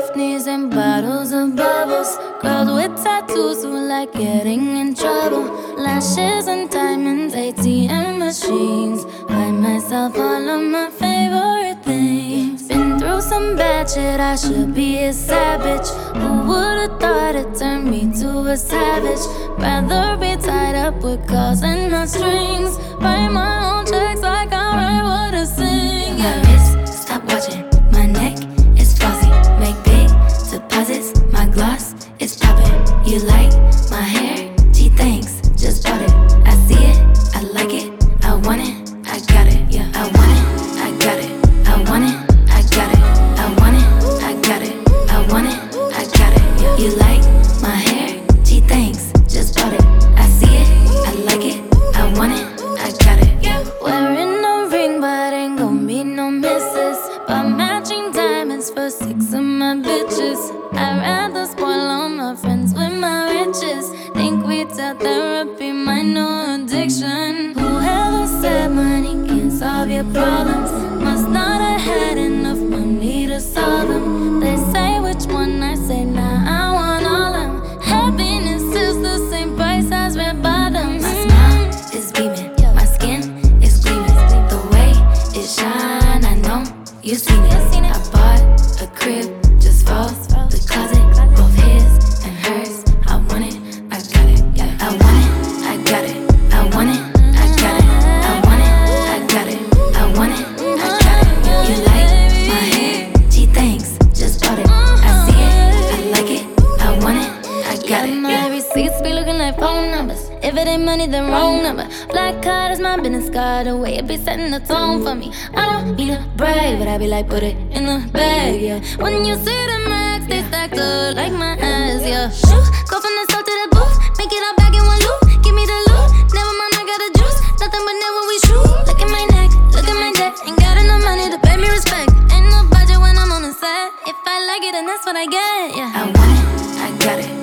knees and bottles of bubbles. Girls with tattoos who like getting in trouble. Lashes and diamonds, ATM machines. Buy myself all of my favorite things. Been through some bad shit, I should be a savage. Who would've thought it turned me to a savage? Rather be tied up with calls and not strings. Write my own checks like I write what I sing. My wrist, stop watching. My neck is flossy. Make big deposits. My gloss is popping. You like my hair? Gee, thanks. Just bought it. I see it. I like it. I want it. I got it. Yeah, I want it. I got it. I want it. I got it. I want it. I got it. I want it. I got it. Yeah. You like my hair? Gee, thanks. Just bought it. I see it. I like it. I want it. I got it. Yeah. Wearing a ring, but ain't gon' be no misses. But matching diamonds for 6 of my bitches. I'd rather spoil all my friends with my riches. Think retail therapy, my new addiction. Whoever said money can't solve your problems must not have had enough money to solve them. They say which one, I say nah, I want all them. Happiness is the same price as red bottoms. My smile is beaming. My skin is gleaming. The way it shine, I know you seen it. I bought a crib just for the closet, both his and hers. I want it, I got it. Yeah, I want it, I got it. I want it, I got it. I want it, I got it. I want it, I got it. You like my hair? Gee, thanks. Just bought it. I see it, I like it. I want it, I got it. My receipts be looking like phone numbers. If it ain't money, then wrong number. Black card is my business card. The way it be setting the tone for me. I don't be the brave, but I be like, put it in the bag, yeah. When you see the max, they stacked up like my ass, yeah. Shoot, go from the store to the booth. Make it all back in one loop. Give me the loot. Never mind, I got the juice. Nothing but never we shoot. Look at my neck, look at my debt. Ain't got enough money to pay me respect. Ain't no budget when I'm on the set. If I like it, then that's what I get, yeah. I want it, I got it.